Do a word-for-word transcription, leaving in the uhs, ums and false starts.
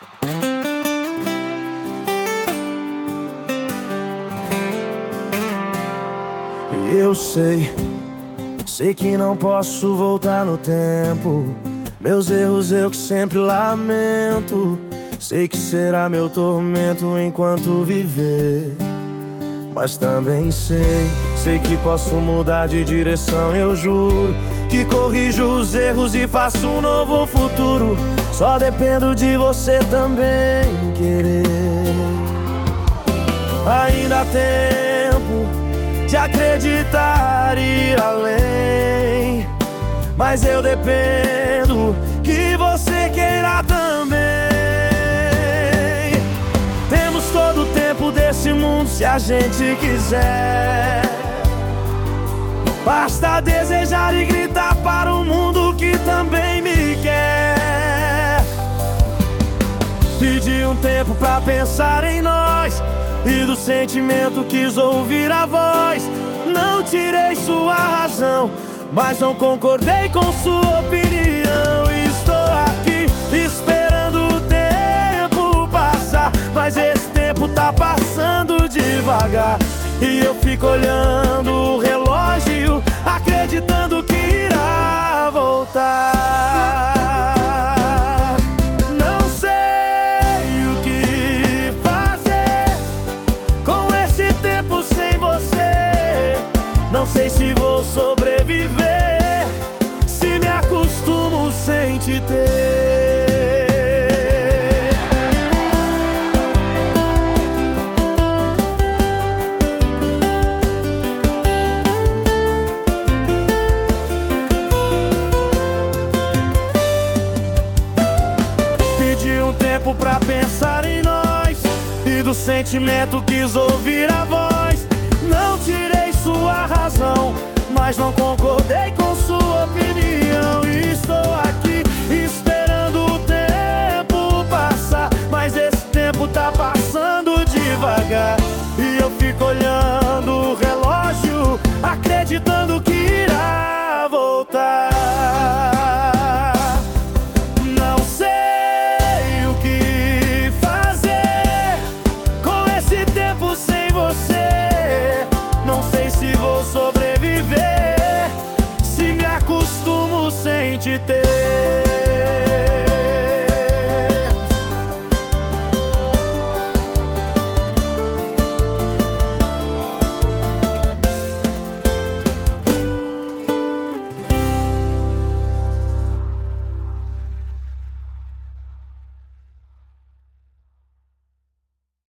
Eu sei, sei que não posso voltar no tempo. Meus erros eu que sempre lamento. Sei que será meu tormento enquanto viver. Mas também sei, sei que posso mudar de direção, eu juro. Que corrijo os erros e faço um novo futuro. Só dependo de você também querer. Ainda há tempo de acreditar e ir além, mas eu dependo que você queira também. Temos todo o tempo desse mundo se a gente quiser. Basta desejar e gritar para o mundo que também me quer. Pedi um tempo pra pensar em nós, e do sentimento quis ouvir a voz. Não tirei sua razão, mas não concordei com sua opinião. Estou aqui esperando o tempo passar, mas esse tempo tá passando devagar. E eu fico olhando o relógio, acreditando que irá voltar. Não sei o que fazer com esse tempo sem você. Não sei se vou sobreviver, se me acostumo sem te ter. Pedi um tempo pra pensar em nós, e do sentimento quis ouvir a voz. Não tirei sua razão, mas não concordei com sua opinião. E estou aqui